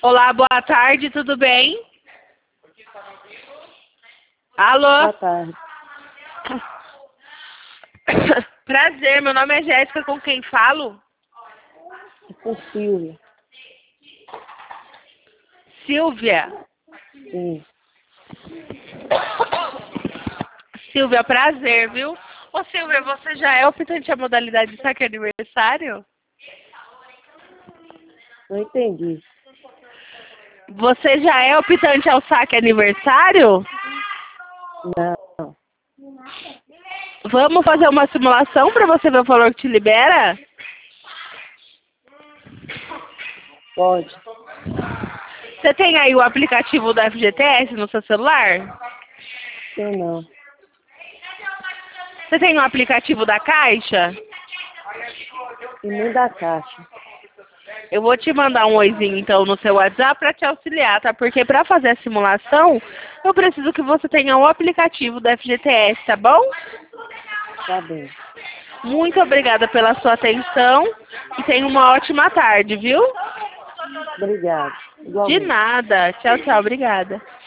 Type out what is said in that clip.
Olá, boa tarde, tudo bem? Alô? Boa tarde. Prazer, meu nome é Jéssica, com quem falo? Com Silvia. Silvia. Sim. Silvia, prazer, viu? Ô Silvia, você já é optante à modalidade de saque aniversário? Não entendi. Você já é optante ao saque aniversário? Não. Vamos fazer uma simulação para você ver o valor que te libera? Pode. Você tem aí o aplicativo da FGTS no seu celular? Eu não. Você tem o aplicativo da Caixa? E nem da caixa. Eu vou te mandar um oizinho então no seu WhatsApp para te auxiliar, tá? Porque para fazer a simulação, eu preciso que você tenha o aplicativo da FGTS, tá bom? Tá bem. Muito obrigada pela sua atenção e tenha uma ótima tarde, viu? Obrigado. De Igualmente. nada. Tchau, tchau. Obrigada.